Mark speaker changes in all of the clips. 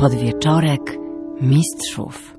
Speaker 1: Podwieczorek mistrzów.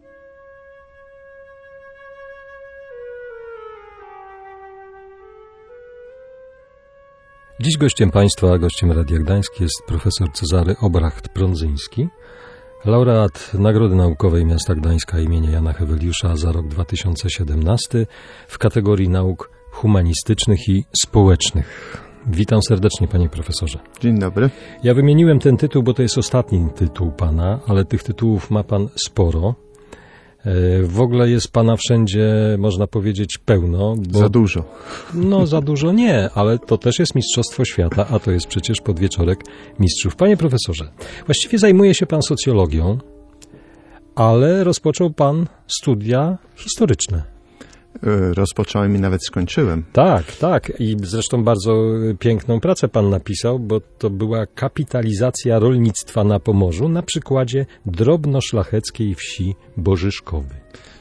Speaker 2: Dziś gościem Państwa, gościem Radia Gdańsk jest profesor Cezary Obracht-Prądzyński, laureat Nagrody Naukowej Miasta Gdańska imienia Jana Heweliusza za rok 2017 w kategorii nauk humanistycznych i społecznych. Witam serdecznie, panie profesorze.
Speaker 3: Dzień dobry.
Speaker 2: Ja wymieniłem ten tytuł, bo to jest ostatni tytuł pana, ale tych tytułów ma pan sporo. W ogóle jest pana wszędzie, można powiedzieć, pełno. Bo,
Speaker 3: za dużo.
Speaker 2: No, za dużo nie, ale to też jest Mistrzostwo Świata, a to jest przecież Podwieczorek Mistrzów. Panie profesorze, właściwie zajmuje się pan socjologią, ale rozpoczął pan studia historyczne.
Speaker 3: Rozpocząłem i nawet skończyłem.
Speaker 2: Tak. I zresztą bardzo piękną pracę pan napisał, bo to była kapitalizacja rolnictwa na Pomorzu na przykładzie drobnoszlacheckiej wsi Bożyszkowy.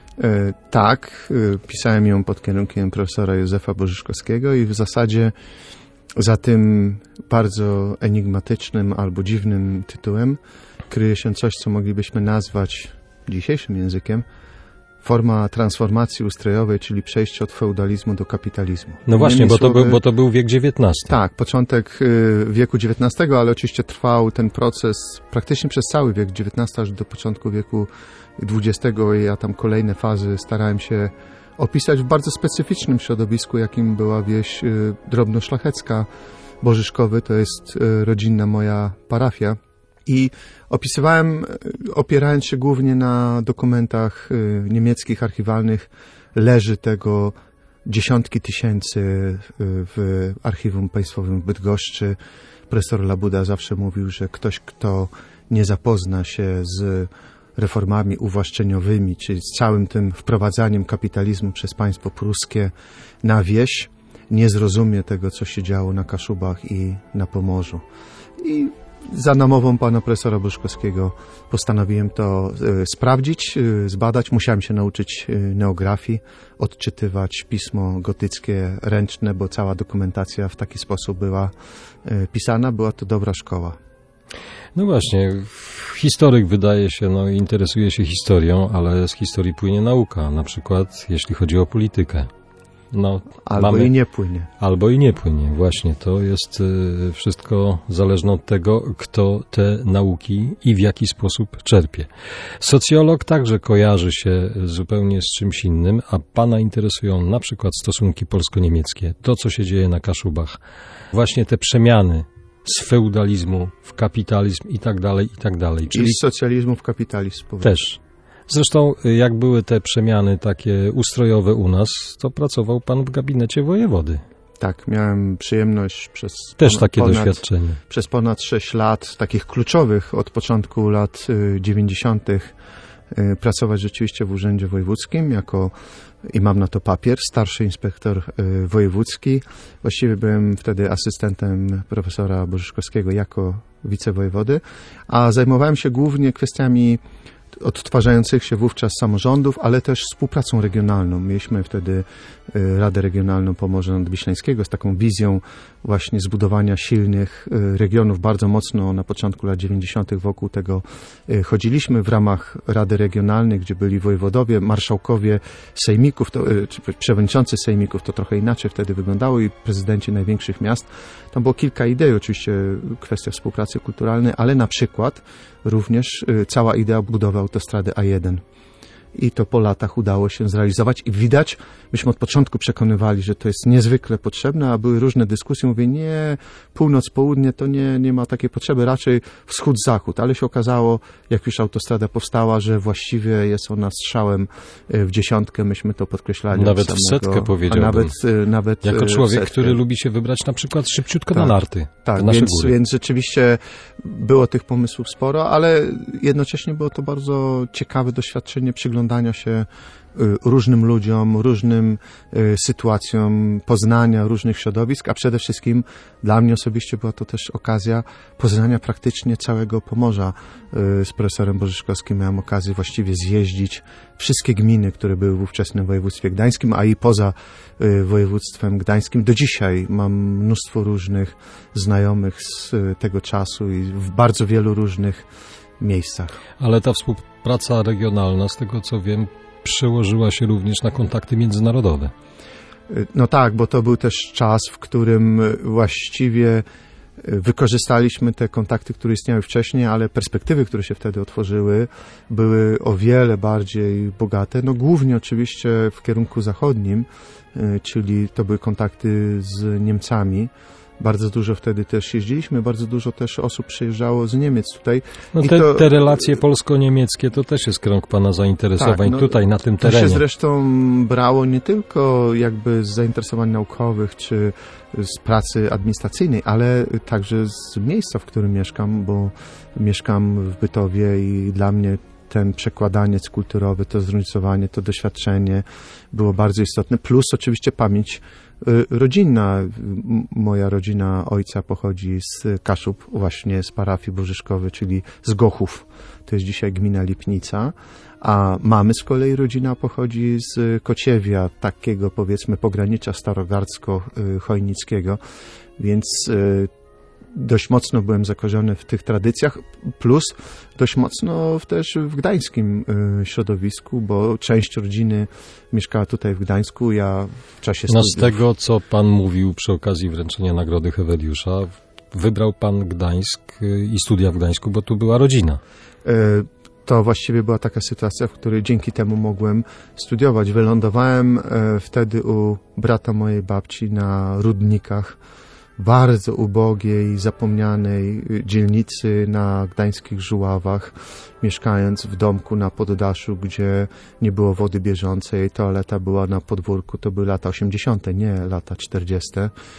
Speaker 3: Tak, pisałem ją pod kierunkiem profesora Józefa Bożyszkowskiego i w zasadzie za tym bardzo enigmatycznym albo dziwnym tytułem kryje się coś, co moglibyśmy nazwać dzisiejszym językiem forma transformacji ustrojowej, czyli przejście od feudalizmu do kapitalizmu.
Speaker 2: No właśnie, bo to był wiek XIX.
Speaker 3: Tak, początek wieku XIX, ale oczywiście trwał ten proces praktycznie przez cały wiek XIX, aż do początku wieku XX. I ja tam kolejne fazy starałem się opisać w bardzo specyficznym środowisku, jakim była wieś drobnoszlachecka Bożyszkowy. To jest rodzinna moja parafia. I opisywałem, opierając się głównie na dokumentach niemieckich, archiwalnych, leży tego dziesiątki tysięcy w Archiwum Państwowym w Bydgoszczy. Profesor Labuda zawsze mówił, że ktoś, kto nie zapozna się z reformami uwłaszczeniowymi, czyli z całym tym wprowadzaniem kapitalizmu przez państwo pruskie na wieś, nie zrozumie tego, co się działo na Kaszubach i na Pomorzu. I za namową pana profesora Bożyszkowskiego postanowiłem to sprawdzić, zbadać. Musiałem się nauczyć neografii, odczytywać pismo gotyckie ręczne, bo cała dokumentacja w taki sposób była pisana. Była to dobra szkoła.
Speaker 2: No właśnie, historyk wydaje się, interesuje się historią, ale z historii płynie nauka, na przykład jeśli chodzi o politykę. Albo i nie płynie. Właśnie, to jest wszystko zależne od tego, kto te nauki i w jaki sposób czerpie. Socjolog także kojarzy się zupełnie z czymś innym, a pana interesują na przykład stosunki polsko-niemieckie, to co się dzieje na Kaszubach, właśnie te przemiany z feudalizmu w kapitalizm i tak dalej, i tak dalej.
Speaker 3: Czyli z socjalizmu w kapitalizm.
Speaker 2: Też. Zresztą, jak były te przemiany takie ustrojowe u nas, to pracował pan w gabinecie wojewody.
Speaker 3: Tak, miałem przyjemność
Speaker 2: doświadczenie.
Speaker 3: Przez ponad 6 lat, takich kluczowych od początku lat 90. pracować rzeczywiście w Urzędzie Wojewódzkim i mam na to papier, starszy inspektor wojewódzki. Właściwie byłem wtedy asystentem profesora Bożyszkowskiego jako wicewojewody, a zajmowałem się głównie kwestiami odtwarzających się wówczas samorządów, ale też współpracą regionalną. Mieliśmy wtedy Radę Regionalną Pomorza Nadwiślańskiego z taką wizją właśnie zbudowania silnych regionów. Bardzo mocno na początku lat 90. wokół tego chodziliśmy w ramach Rady Regionalnej, gdzie byli wojewodowie, marszałkowie sejmików, czy przewodniczący sejmików, to trochę inaczej wtedy wyglądało, i prezydenci największych miast. Tam było kilka idei, oczywiście kwestia współpracy kulturalnej, ale na przykład również cała idea budowy autostrady A1. I to po latach udało się zrealizować i widać, myśmy od początku przekonywali, że to jest niezwykle potrzebne, a były różne dyskusje, mówię, nie, północ, południe to nie ma takiej potrzeby, raczej wschód, zachód, ale się okazało, jak już autostrada powstała, że właściwie jest ona strzałem w dziesiątkę, myśmy to podkreślali.
Speaker 2: Nawet w setkę powiedziałbym.
Speaker 3: Nawet
Speaker 2: jako człowiek, który lubi się wybrać na przykład szybciutko na narty.
Speaker 3: Tak, więc rzeczywiście było tych pomysłów sporo, ale jednocześnie było to bardzo ciekawe doświadczenie przyglądania się różnym ludziom, różnym sytuacjom, poznania różnych środowisk, a przede wszystkim dla mnie osobiście była to też okazja poznania praktycznie całego Pomorza. Z profesorem Bożyszkowskim miałem okazję właściwie zjeździć wszystkie gminy, które były w ówczesnym województwie gdańskim, a i poza województwem gdańskim. Do dzisiaj mam mnóstwo różnych znajomych z tego czasu i w bardzo wielu różnych miejscach.
Speaker 2: Ale ta współpraca regionalna, z tego co wiem, przełożyła się również na kontakty międzynarodowe.
Speaker 3: No tak, bo to był też czas, w którym właściwie wykorzystaliśmy te kontakty, które istniały wcześniej, ale perspektywy, które się wtedy otworzyły, były o wiele bardziej bogate. No głównie oczywiście w kierunku zachodnim, czyli to były kontakty z Niemcami. Bardzo dużo wtedy też jeździliśmy, bardzo dużo też osób przyjeżdżało z Niemiec tutaj.
Speaker 2: No te relacje polsko-niemieckie to też jest krąg pana zainteresowań tutaj, na tym terenie.
Speaker 3: To się zresztą brało nie tylko jakby z zainteresowań naukowych czy z pracy administracyjnej, ale także z miejsca, w którym mieszkam, bo mieszkam w Bytowie i dla mnie ten przekładaniec kulturowy, to zróżnicowanie, to doświadczenie było bardzo istotne. Plus oczywiście pamięć rodzinna. Moja rodzina ojca pochodzi z Kaszub, właśnie z parafii Bożyszkowej, czyli z Gochów. To jest dzisiaj gmina Lipnica. A mamy z kolei rodzina pochodzi z Kociewia, takiego powiedzmy pogranicza starogardzko-chojnickiego. Więc dość mocno byłem zakorzeniony w tych tradycjach, plus dość mocno też w gdańskim środowisku, bo część rodziny mieszkała tutaj w Gdańsku, ja w czasie studiów...
Speaker 2: No z tego, co pan mówił przy okazji wręczenia Nagrody Heweliusza, wybrał pan Gdańsk i studia w Gdańsku, bo tu była rodzina.
Speaker 3: To właściwie była taka sytuacja, w której dzięki temu mogłem studiować. Wylądowałem wtedy u brata mojej babci na Rudnikach, bardzo ubogiej, zapomnianej dzielnicy na gdańskich Żuławach, mieszkając w domku na poddaszu, gdzie nie było wody bieżącej, toaleta była na podwórku, to były lata 80., nie lata 40.,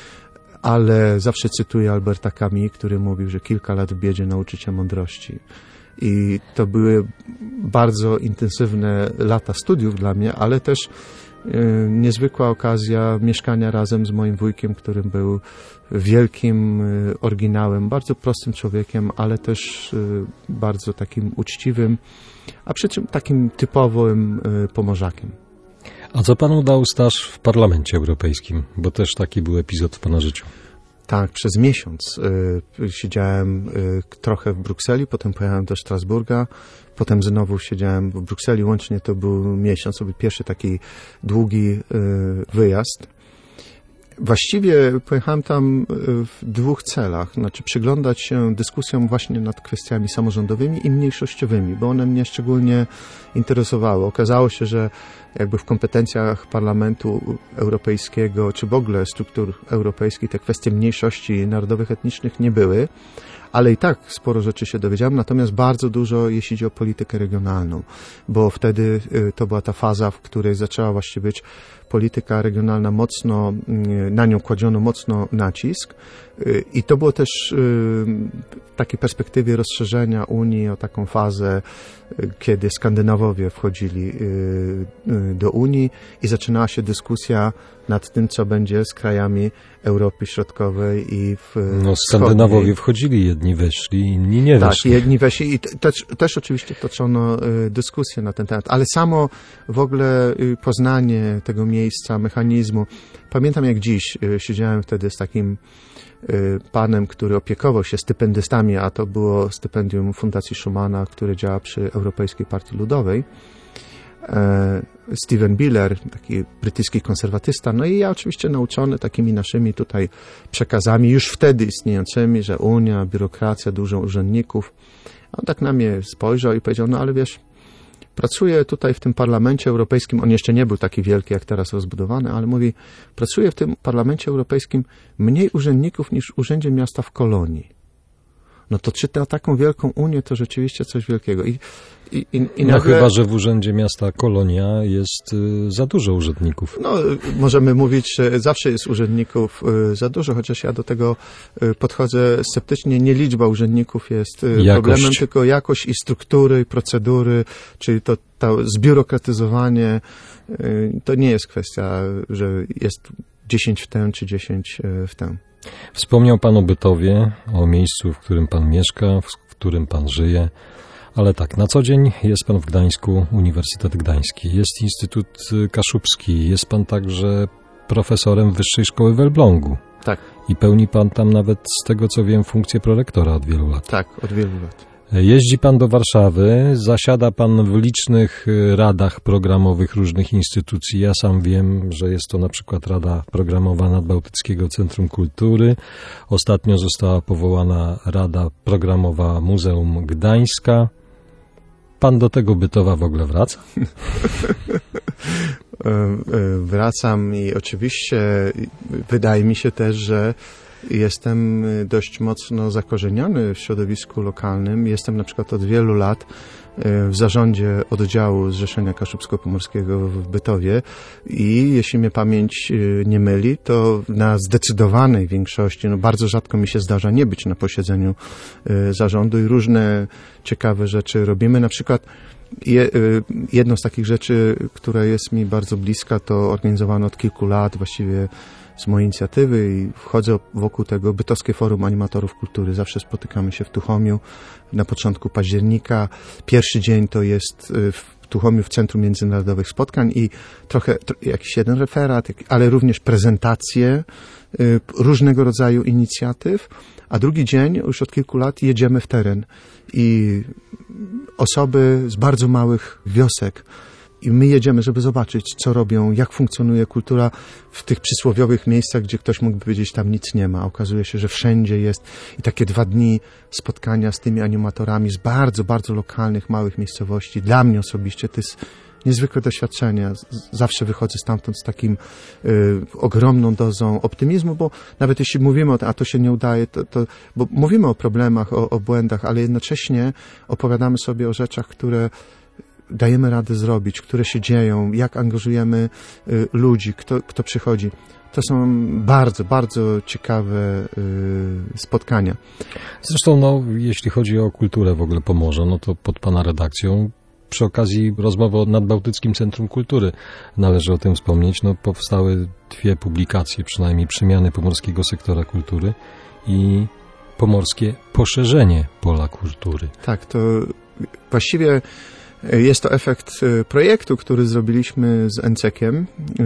Speaker 3: ale zawsze cytuję Alberta Camus, który mówił, że kilka lat w biedzie nauczy cię mądrości. I to były bardzo intensywne lata studiów dla mnie, ale też niezwykła okazja mieszkania razem z moim wujkiem, którym był wielkim oryginałem, bardzo prostym człowiekiem, ale też bardzo takim uczciwym, a przy czym takim typowym Pomorzakiem.
Speaker 2: A co panu dał staż w Parlamencie Europejskim? Bo też taki był epizod w pana życiu.
Speaker 3: Tak, przez miesiąc siedziałem trochę w Brukseli, potem pojechałem do Strasburga, potem znowu siedziałem w Brukseli, łącznie to był miesiąc, to był pierwszy taki długi wyjazd. Właściwie pojechałem tam w dwóch celach, znaczy przyglądać się dyskusjom właśnie nad kwestiami samorządowymi i mniejszościowymi, bo one mnie szczególnie interesowały. Okazało się, że jakby w kompetencjach Parlamentu Europejskiego, czy w ogóle struktur europejskich te kwestie mniejszości narodowych, etnicznych nie były, ale i tak sporo rzeczy się dowiedziałem, natomiast bardzo dużo, jeśli chodzi o politykę regionalną, bo wtedy to była ta faza, w której zaczęła właściwie być polityka regionalna mocno, na nią kładziono mocno nacisk i to było też w takiej perspektywie rozszerzenia Unii o taką fazę, kiedy Skandynawowie wchodzili do Unii i zaczynała się dyskusja nad tym, co będzie z krajami Europy Środkowej i
Speaker 2: Skandynawowie wchodzili, jedni weszli, inni nie weszli.
Speaker 3: Tak, jedni weszli i też oczywiście toczono dyskusję na ten temat, ale samo w ogóle poznanie tego miejsca, mechanizmu. Pamiętam jak dziś, siedziałem wtedy z takim panem, który opiekował się stypendystami, a to było stypendium Fundacji Schumana, które działa przy Europejskiej Partii Ludowej. Steven Biller, taki brytyjski konserwatysta, no i ja oczywiście nauczony takimi naszymi tutaj przekazami, już wtedy istniejącymi, że Unia, biurokracja, dużo urzędników. On tak na mnie spojrzał i powiedział, no ale wiesz, pracuję tutaj w tym Parlamencie Europejskim, on jeszcze nie był taki wielki jak teraz rozbudowany, ale mówi, pracuję w tym Parlamencie Europejskim mniej urzędników niż w Urzędzie Miasta w Kolonii. No to czy taką wielką Unię to rzeczywiście coś wielkiego. I nagle...
Speaker 2: chyba, że w Urzędzie Miasta Kolonia jest za dużo urzędników.
Speaker 3: No, możemy mówić, że zawsze jest urzędników za dużo, chociaż ja do tego podchodzę sceptycznie. Nie liczba urzędników jest problemem, tylko jakość i struktury, i procedury, czyli to zbiurokratyzowanie. To nie jest kwestia, że jest 10 w tę, czy 10 w tę.
Speaker 2: Wspomniał pan o Bytowie, o miejscu, w którym pan mieszka, w którym pan żyje, ale tak, na co dzień jest pan w Gdańsku, Uniwersytet Gdański, jest Instytut Kaszubski, jest pan także profesorem Wyższej Szkoły w Elblągu.
Speaker 3: Tak.
Speaker 2: I pełni pan tam nawet, z tego co wiem, funkcję prorektora od wielu lat.
Speaker 3: Tak, od wielu lat.
Speaker 2: Jeździ pan do Warszawy, zasiada pan w licznych radach programowych różnych instytucji. Ja sam wiem, że jest to na przykład Rada Programowa Nadbałtyckiego Centrum Kultury. Ostatnio została powołana Rada Programowa Muzeum Gdańska. Pan do tego Bytowa w ogóle wraca?
Speaker 3: Wracam i oczywiście wydaje mi się też, że jestem dość mocno zakorzeniony w środowisku lokalnym. Jestem na przykład od wielu lat w zarządzie oddziału Zrzeszenia Kaszubsko-Pomorskiego w Bytowie i jeśli mnie pamięć nie myli, to na zdecydowanej większości, bardzo rzadko mi się zdarza nie być na posiedzeniu zarządu i różne ciekawe rzeczy robimy. Na przykład jedną z takich rzeczy, która jest mi bardzo bliska, to organizowane od kilku lat właściwie z mojej inicjatywy i wchodzę wokół tego Bytowskie Forum Animatorów Kultury. Zawsze spotykamy się w Tuchomiu na początku października. Pierwszy dzień to jest w Tuchomiu w Centrum Międzynarodowych Spotkań i trochę jakiś jeden referat, ale również prezentacje różnego rodzaju inicjatyw, a drugi dzień już od kilku lat jedziemy w teren i osoby z bardzo małych wiosek i my jedziemy, żeby zobaczyć, co robią, jak funkcjonuje kultura w tych przysłowiowych miejscach, gdzie ktoś mógłby powiedzieć, tam nic nie ma. Okazuje się, że wszędzie jest i takie 2 dni spotkania z tymi animatorami z bardzo, bardzo lokalnych, małych miejscowości. Dla mnie osobiście to jest niezwykłe doświadczenie. Zawsze wychodzę stamtąd z takim ogromną dozą optymizmu, bo nawet jeśli mówimy o tym, a to się nie udaje, bo mówimy o problemach, o błędach, ale jednocześnie opowiadamy sobie o rzeczach, które dajemy radę zrobić, które się dzieją, jak angażujemy ludzi, kto przychodzi. To są bardzo, bardzo ciekawe spotkania.
Speaker 2: Zresztą, jeśli chodzi o kulturę w ogóle Pomorza, to pod pana redakcją przy okazji rozmowy o Nadbałtyckim Centrum Kultury należy o tym wspomnieć. Powstały 2 publikacje, przynajmniej Przemiany pomorskiego sektora kultury i Pomorskie poszerzenie pola kultury.
Speaker 3: Tak, to właściwie jest to efekt projektu, który zrobiliśmy z NCK-iem.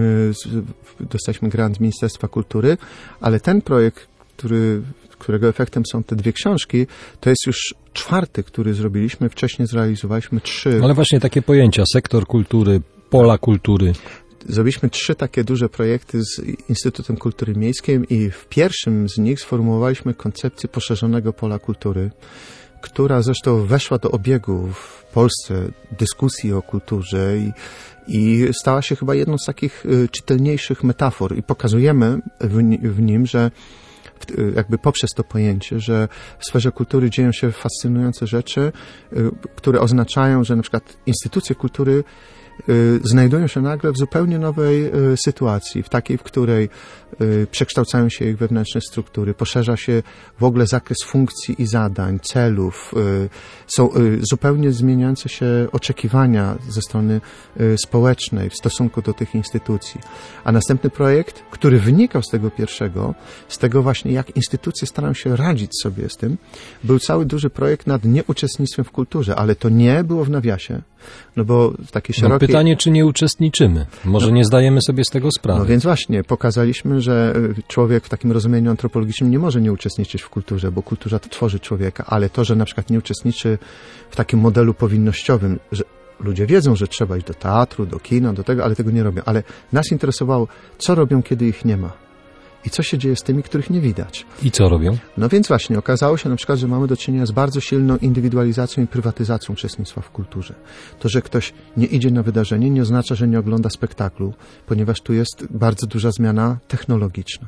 Speaker 3: Dostaliśmy grant Ministerstwa Kultury, ale ten projekt, którego efektem są te 2 książki, to jest już 4, który zrobiliśmy. Wcześniej zrealizowaliśmy 3.
Speaker 2: Ale właśnie takie pojęcia, sektor kultury, pola kultury.
Speaker 3: Zrobiliśmy 3 takie duże projekty z Instytutem Kultury Miejskiej i w pierwszym z nich sformułowaliśmy koncepcję poszerzonego pola kultury, która zresztą weszła do obiegu w Polsce dyskusji o kulturze i stała się chyba jedną z takich czytelniejszych metafor i pokazujemy w nim, że jakby poprzez to pojęcie, że w sferze kultury dzieją się fascynujące rzeczy, które oznaczają, że na przykład instytucje kultury znajdują się nagle w zupełnie nowej sytuacji, w takiej, w której przekształcają się ich wewnętrzne struktury, poszerza się w ogóle zakres funkcji i zadań, celów, są zupełnie zmieniające się oczekiwania ze strony społecznej w stosunku do tych instytucji. A następny projekt, który wynikał z tego pierwszego, z tego właśnie, jak instytucje starają się radzić sobie z tym, był cały duży projekt nad nieuczestnictwem w kulturze, ale to nie było w nawiasie, bo w takiej szerokiej...
Speaker 2: Pytanie, czy nie uczestniczymy? Może nie zdajemy sobie z tego sprawy.
Speaker 3: Więc właśnie, pokazaliśmy, że człowiek w takim rozumieniu antropologicznym nie może nie uczestniczyć w kulturze, bo kultura to tworzy człowieka, ale to, że na przykład nie uczestniczy w takim modelu powinnościowym, że ludzie wiedzą, że trzeba iść do teatru, do kina, do tego, ale tego nie robią. Ale nas interesowało, co robią, kiedy ich nie ma. I co się dzieje z tymi, których nie widać.
Speaker 2: I co robią?
Speaker 3: Więc właśnie, okazało się na przykład, że mamy do czynienia z bardzo silną indywidualizacją i prywatyzacją uczestnictwa w kulturze. To, że ktoś nie idzie na wydarzenie, nie oznacza, że nie ogląda spektaklu, ponieważ tu jest bardzo duża zmiana technologiczna.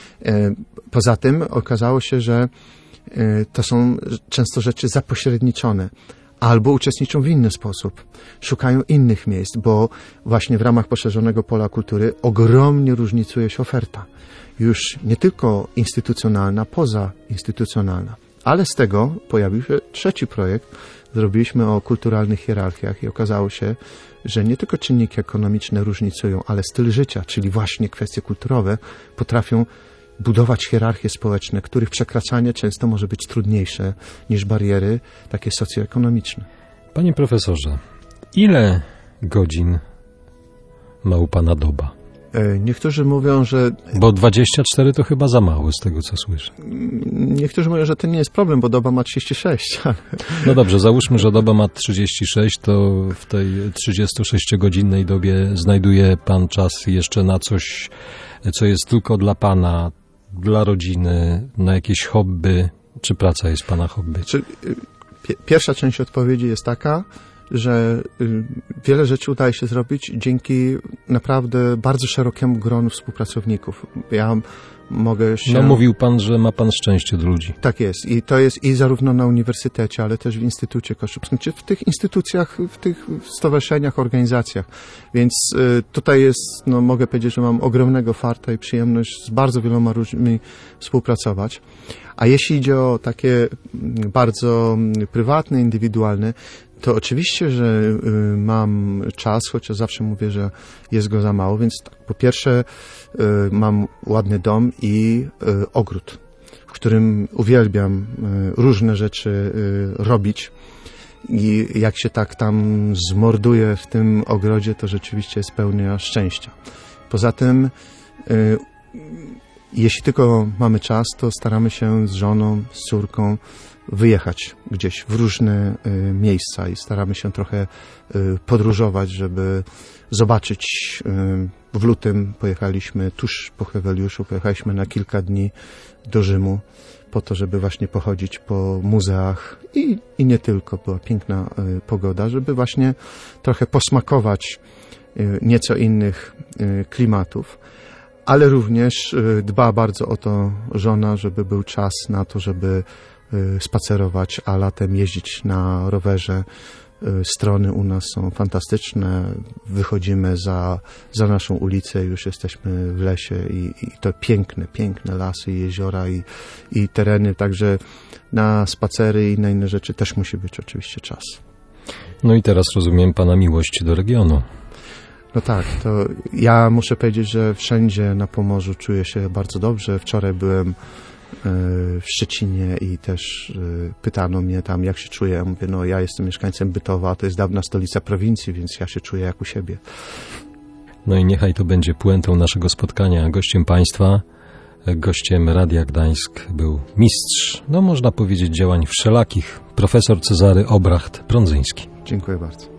Speaker 3: Poza tym okazało się, że to są często rzeczy zapośredniczone. Albo uczestniczą w inny sposób, szukają innych miejsc, bo właśnie w ramach poszerzonego pola kultury ogromnie różnicuje się oferta. Już nie tylko instytucjonalna, pozainstytucjonalna. Ale z tego pojawił się 3 projekt. Zrobiliśmy o kulturalnych hierarchiach i okazało się, że nie tylko czynniki ekonomiczne różnicują, ale styl życia, czyli właśnie kwestie kulturowe, potrafią budować hierarchie społeczne, których przekraczanie często może być trudniejsze niż bariery takie socjoekonomiczne.
Speaker 2: Panie profesorze, ile godzin ma u pana doba?
Speaker 3: Niektórzy mówią, że...
Speaker 2: Bo 24 to chyba za mało, z tego co słyszę.
Speaker 3: Niektórzy mówią, że to nie jest problem, bo doba ma 36.
Speaker 2: No dobrze, załóżmy, że doba ma 36, to w tej 36-godzinnej dobie znajduje pan czas jeszcze na coś, co jest tylko dla pana, dla rodziny, na jakieś hobby. Czy praca jest pana hobby?
Speaker 3: Pierwsza część odpowiedzi jest taka, że wiele rzeczy udaje się zrobić dzięki naprawdę bardzo szerokiemu gronu współpracowników. Ja mogę się...
Speaker 2: No mówił pan, że ma pan szczęście do ludzi.
Speaker 3: Tak jest. I to jest i zarówno na uniwersytecie, ale też w Instytucie Koszubskim, czy w tych instytucjach, w tych stowarzyszeniach, organizacjach. Więc tutaj jest, no mogę powiedzieć, że mam ogromnego farta i przyjemność z bardzo wieloma ludźmi współpracować. A jeśli idzie o takie bardzo prywatne, indywidualne, to oczywiście, że mam czas, chociaż zawsze mówię, że jest go za mało, więc tak, po pierwsze mam ładny dom i ogród, w którym uwielbiam różne rzeczy robić i jak się tak tam zmorduję w tym ogrodzie, to rzeczywiście jest pełnia szczęścia. Poza tym, jeśli tylko mamy czas, to staramy się z żoną, z córką wyjechać gdzieś w różne miejsca i staramy się trochę podróżować, żeby zobaczyć. W lutym pojechaliśmy tuż po Heweliuszu, pojechaliśmy na kilka dni do Rzymu po to, żeby właśnie pochodzić po muzeach i nie tylko, była piękna pogoda, żeby właśnie trochę posmakować nieco innych klimatów. Ale również dba bardzo o to żona, żeby był czas na to, żeby spacerować, a latem jeździć na rowerze. Strony u nas są fantastyczne. Wychodzimy za naszą ulicę, już jesteśmy w lesie i to piękne lasy, jeziora i tereny, także na spacery i na inne rzeczy też musi być oczywiście czas.
Speaker 2: No i teraz rozumiem pana miłość do regionu.
Speaker 3: No tak, to ja muszę powiedzieć, że wszędzie na Pomorzu czuję się bardzo dobrze. Wczoraj byłem w Szczecinie i też pytano mnie tam, jak się czuję. Ja mówię, no ja jestem mieszkańcem Bytowa, a to jest dawna stolica prowincji, więc ja się czuję jak u siebie.
Speaker 2: No i niechaj to będzie puentą naszego spotkania. Gościem państwa, gościem Radia Gdańsk był mistrz, no można powiedzieć, działań wszelakich, profesor Cezary Obracht-Prądzyński.
Speaker 3: Dziękuję bardzo.